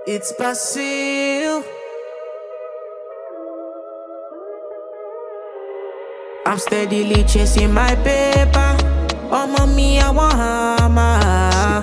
It's Basil. I'm steadily chasing my paper. Oh, mommy, I want hammer.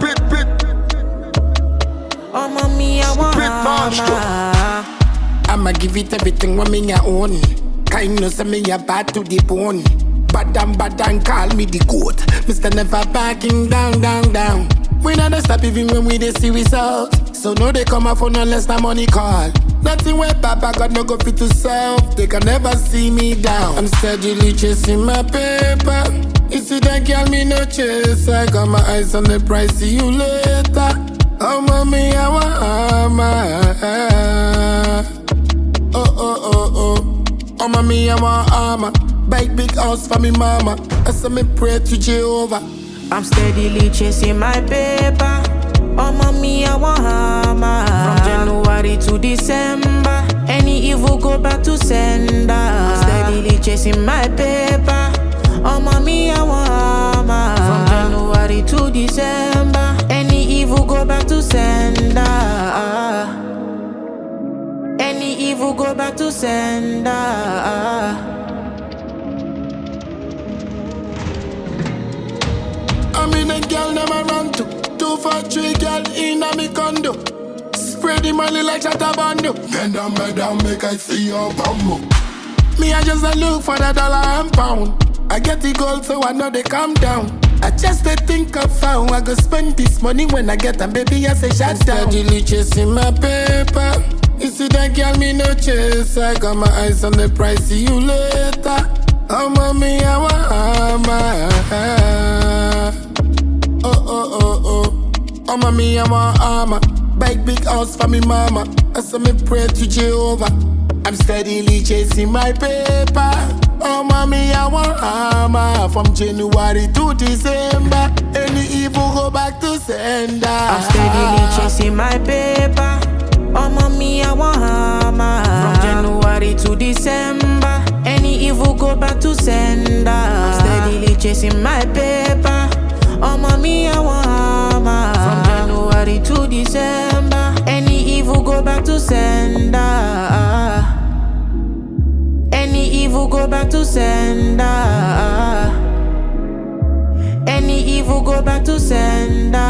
Oh, mommy, I want hammer. I'ma give it everything when me a own. Kindness and me a bad to the bone. Bad and call me the goat. Mr. Never backing down. We not stop even when we dey see results. So no they come up for unless the money call. Nothing where Papa God no go fit to self. They can never see me down. I'm steadily chasing my paper. You see that girl me no chase. I got my eyes on the price. See you later. Oh mommy, I want armor. Oh mommy, I want armor. Bike big house for me mama. I saw me pray to Jehovah. I'm steadily chasing my paper. Oh, mommy, I want hammer. From January to December, any evil go back to sender. I'm steadily chasing my paper. Oh, mommy, I want hammer. From January to December, any evil go back to sender. Any evil go back to sender. I mean a girl never run to 2 for 3 girl in a me condo. Spread the money like Shatabando. Bend down, make I see your bumbo. Me I just a look for the dollar and pound. I get the gold so I know they calm down. I just a think of how I go spend this money when I get them, baby I say shut down. Steadily chasing my paper. You see that girl me no chase. I got my eyes on the price, see you later. Oh mommy I want armor. Oh mommy, I want armor. Bike big house for me mama. I saw me pray to Jehovah. I'm steadily chasing my paper. Oh mommy, I want armor. From January to December, any evil go back to sender. I'm steadily chasing my paper. Oh mommy, I want hammer. From January to December, any evil go back to sender. I'm steadily chasing my paper. Oh mommy, I want hammer. From January to December, any evil go back to sender. Any evil go back to sender. Any evil go back to sender.